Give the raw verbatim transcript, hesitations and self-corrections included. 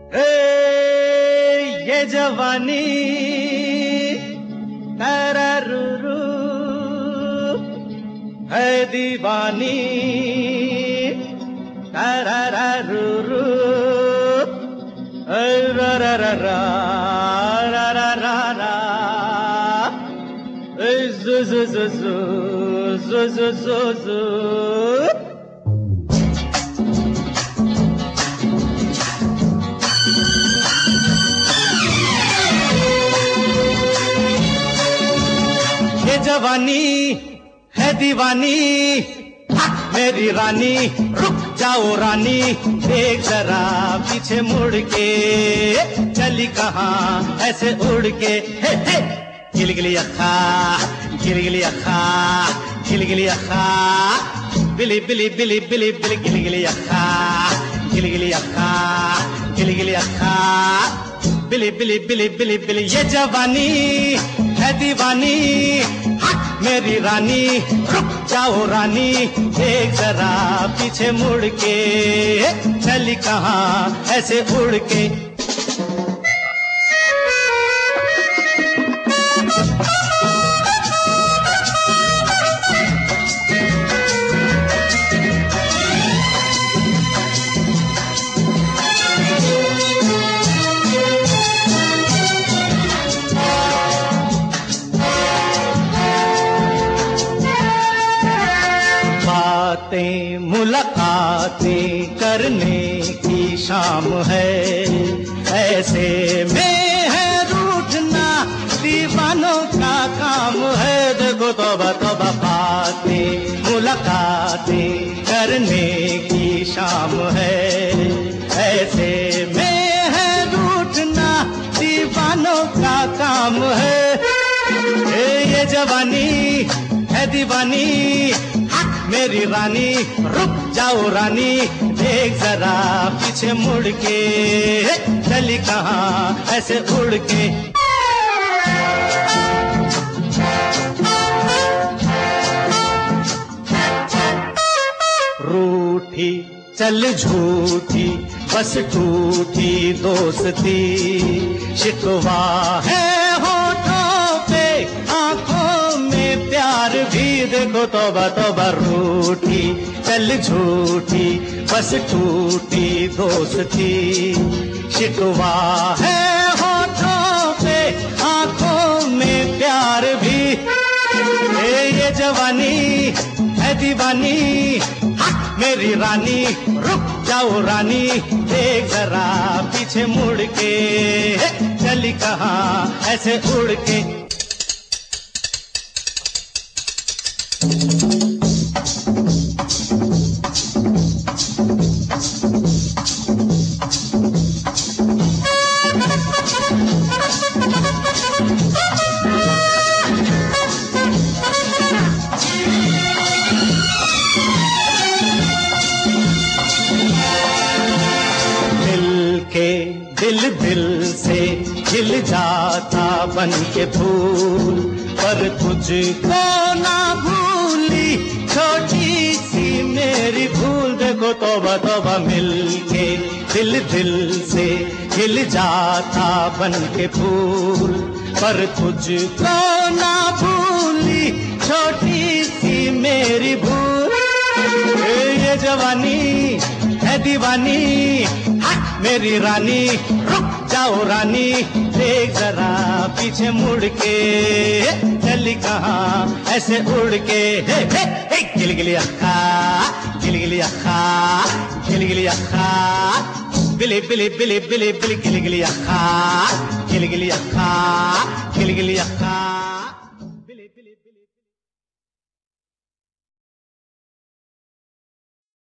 ए ये जवानी तररुरु है दीवानी तररुरु रा रा रा रा रा रा रा zu zu zu zu zu zu zu zu ये जवानी है दीवानी मेरी रानी रुक जाओ रानी देख जरा पीछे मुड़ के चली कहाँ ऐसे उड़ के हे हे गिलगिली अखा गिलगिली अखा गिलगिली अखा बिली बिली बिली बिली बिली गिलगिली अखा गिलगिली अखा गिलगिली अखा बिली बिली बिली बिली बिली ये जवानी है दीवानी मेरी रानी रुक जाओ रानी एक जरा पीछे मुड़ के चली कहाँ ऐसे उड़ के बातें मुलाकातें करने की शाम है ऐसे में है रूठना दीवानों का काम है देखो तौबा तौबा बातें मुलाकातें करने की शाम है ऐसे में है रूठना दीवानों का काम है ये जवानी है दीवानी मेरी रानी रुक जाओ रानी देख जरा पीछे मुड़ के चली कहाँ ऐसे उड़ के रूठी चल झूठी बस टूटी दोस्ती शिकवा है होठों पे आंखों में प्यार भी देखो तौबा तौबा रूठी चल झूठी बस टूटी दोस्ती शिकवा है होठों पे आंखों में प्यार भी ये जवानी है दीवानी मेरी रानी रुक जाओ रानी देख जरा पीछे मुड़ के चली कहाँ ऐसे उड़ के दिल दिल से खिल जाता बन के फूल पर तुझको ना भूली छोटी सी मेरी भूल देखो तौबा तौबा मिलके दिल दिल से खिल जाता बन के फूल पर तुझको ना भूली छोटी सी मेरी भूल ये जवानी है दीवानी मेरी रानी रुक जाओ रानी देख जरा पीछे मुड़ के चली कहाँ ऐसे उड़ के हे हे हे गिलगिली अखा गिलगिली अखा गिलगिली अखा बिली बिली बिली बिली बिली गिलगिली अखा गिलगिली अखा